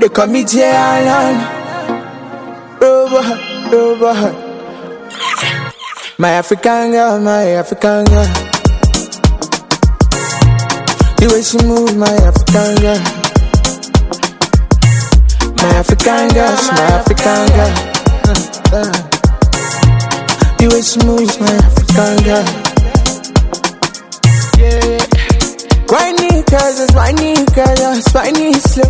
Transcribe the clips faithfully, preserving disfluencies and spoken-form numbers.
they call me J Allen. Robot, robot. My African girl, my African girl. The way she moves, my African girl. My African girl, she my African girl. uh, uh. The way she moves, my African girl. Yeah. Whiny girls, it's whiny girls, it's whiny slow.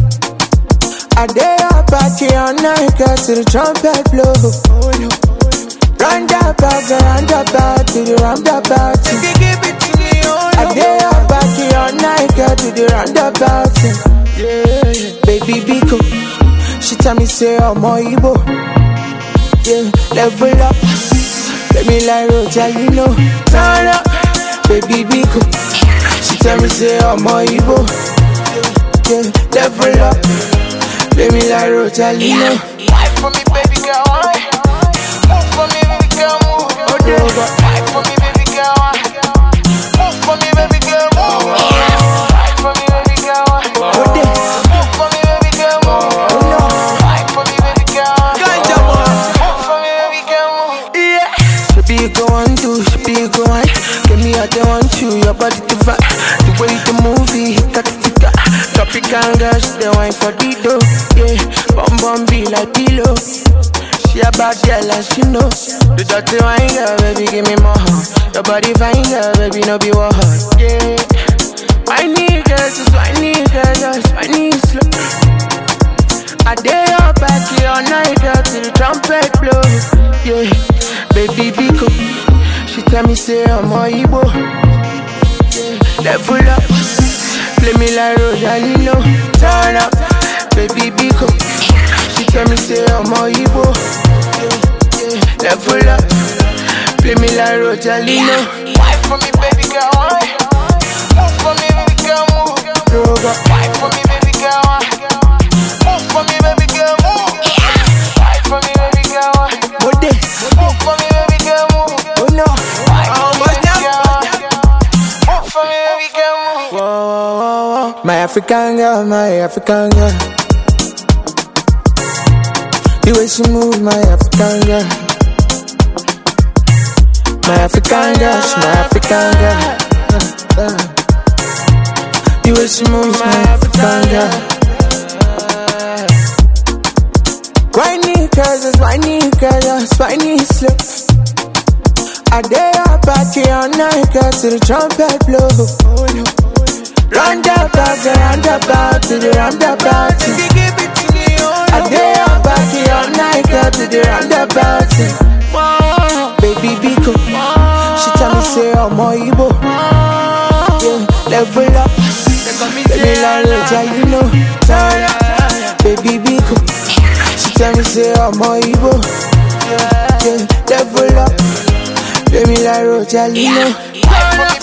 I day up party all night, girl, to the trumpet blow. Oh no. Round up, round up, to the round up party. I day up party all night, girl, to the round up party. Yeah, baby Biko, she tell me say I'm more Igbo. Yeah, level up, let me like Rojalino. Turn up, baby Biko, she tell me say I'm more Igbo. Yeah, level up, let me like Rojalino. Fight for me, baby girl, why? Move for me, baby girl, move. Oh, no. Fight for me, baby girl, why? Move for me, baby girl, move. Fight for me, baby girl, why? Oh, no. Move for me, baby girl, move. Oh, no. Fight for me, baby girl, why? Ganja boy. Move for me, baby girl, move. Yeah. She be you go on do, she be you go on. Get me out there want you, your body to vibe. The way the movie, hit tika tropical girl, she the wine for the dough. Yeah, bum bum be like pillow. She a bad girl and she know. The dirty wine girl, baby give me more. Your body fine girl, baby no be war. Yeah, I need girls, just I need girls, just I need slow. I day up party all night, girl, till the trumpet blow. Yeah, baby Biko, she tell me say I'm more Igbo. Yeah, level up, play me like Rojalino. Turn up, baby Biko, she tell me say I'm more Igbo. Yeah, level up, play me like Rojalino. Fight for me, baby girl, why? Move for me, baby girl, move. Robot. Fight for me, baby girl, why? Move for me, baby girl, move. Fight for me, baby girl, why? What this? Move for me, baby girl, move. Oh no. Fight for me, baby girl, why? Move for me, baby girl, move. Whoa, whoa, whoa, whoa. My African girl, my African girl. The way she moves, my African girl. My African girl, she my African girl. uh, uh. The way she moves, my African girl. Whiny girls, it's whiny girls, it's whiny slow. I day up party all night, girl, to the trumpet blow. Oh no. Round up, round up, to the round up party. I day up party all night, girl, to the round up party. Baby Biko, she tell me say I'm more Igbo. Yeah, level up, let me like Rojalino. Turn up, baby Biko, she tell me say I'm more Igbo. Yeah, level up, let me like Rojalino. Fight for